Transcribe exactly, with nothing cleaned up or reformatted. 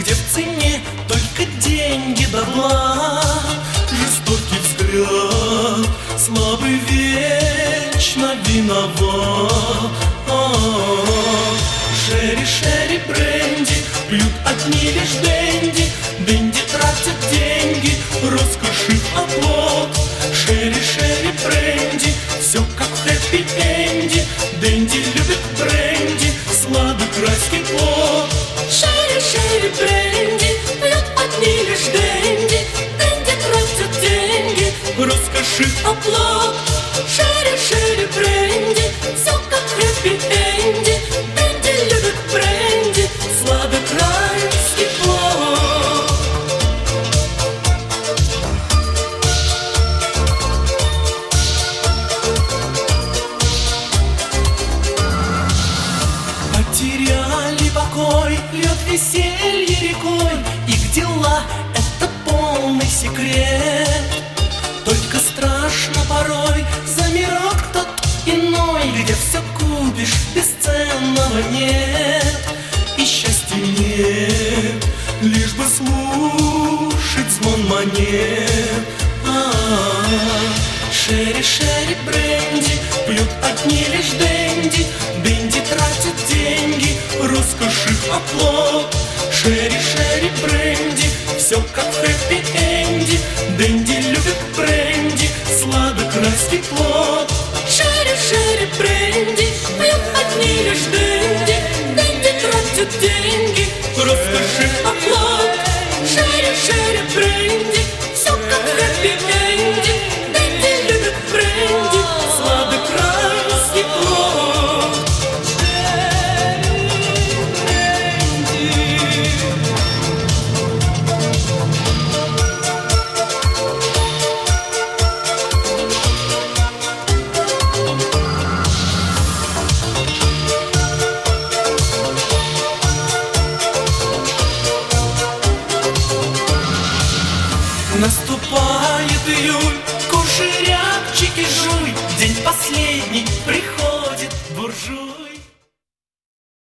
где в цене только деньги да благ. Жестокий взгляд, слабый вечно виноват. Шерри, шерри, бренди, пьют одни лишь денди. Денди тратят деньги, роскоши оплот. Шерри, шерри, бренди, все как в хэппи-энде. Денди любит бренди, сладок райский плод. Шерри, шерри, бренди, пьют одни лишь денди. Денди тратят деньги, роскоши оплот. Шерри, шерри, бренди, все как в хэппи-энде. Денди любит бренди, сладок райский плод. Потеряли покой, льет веселье рекой. Их дела — это полный секрет. Только страшно порой за мирок тот иной, где все купишь, бесценного нет. И счастья нет, лишь бы слушать звон монет. А-а-а. Шерри, шерри, бренди, пьют одни лишь денди. Денди тратят деньги, роскоши оплот. Шерри, шерри, бренди, все как в хэппи-энде. Денди любит бренди, сладок райский плод. шерри, шерри, бренди, пьют одни лишь денди. Денди тратят деньги, роскоши оплот. Шерри, шерри, бренди, все как в хэппи-энде. Денди любит бренди, сладок райский плод. Наступает июль, кушай рябчики, жуй. День последний, приходит буржуй.